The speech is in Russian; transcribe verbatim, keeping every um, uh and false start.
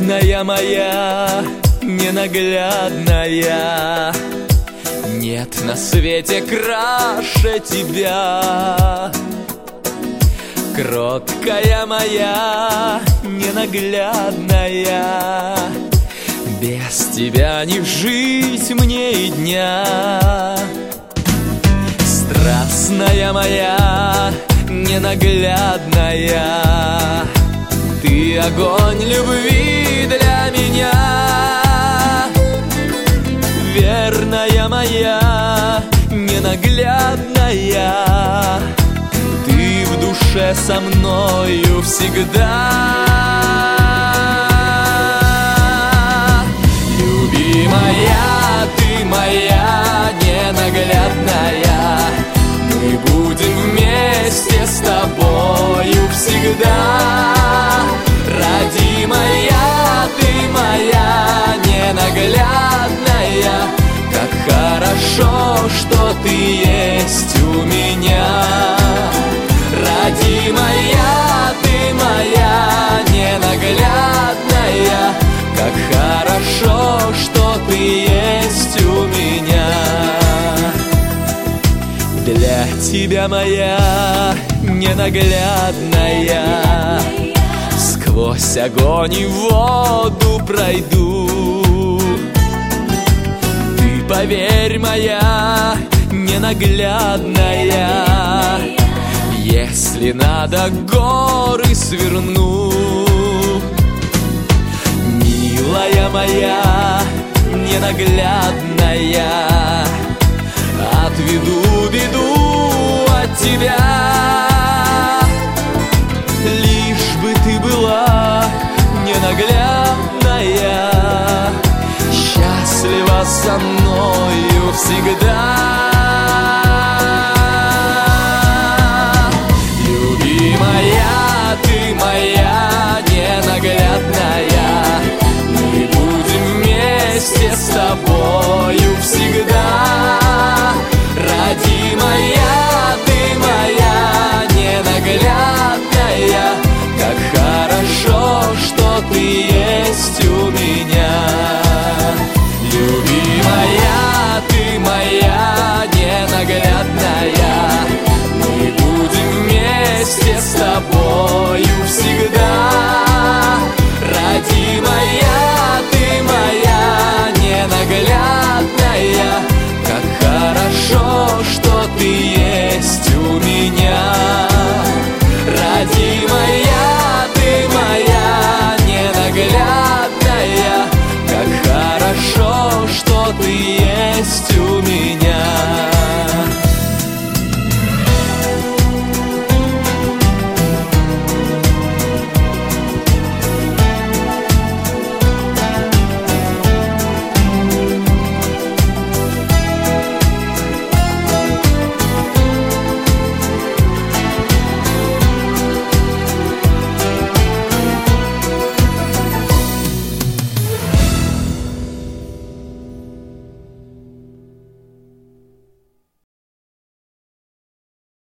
Верная моя, ненаглядная, нет на свете краше тебя. Кроткая моя, ненаглядная, без тебя не жить мне и дня. Страстная моя, ненаглядная, ты огонь любви для меня. Верная моя, ненаглядная, ты в душе со мною всегда. Любимая, ты моя ненаглядная, мы будем вместе с тобою всегда. Родимая, ты моя ненаглядная, как хорошо, что ты есть у меня. Родимая, ты моя ненаглядная, как хорошо, что ты есть у меня. Для тебя, моя ненаглядная, сквозь огонь и воду пройду. Ты, поверь, моя ненаглядная, если надо, горы сверну. Милая моя ненаглядная, отведу беду от тебя. Лишь бы ты была ненаглядная, счастлива со мною всегда. Любимая, ты моя ненаглядная, мы будем вместе с тобою всегда. Родимая, ты моя ненаглядная, как хорошо, что ты есть у меня. Любимая, ты моя ненаглядная, мы будем вместе с тобою всегда. Родимая, ты моя ненаглядная, как хорошо, что ты есть у меня. Родимая, ты моя ненаглядная, как хорошо, что ты есть у меня.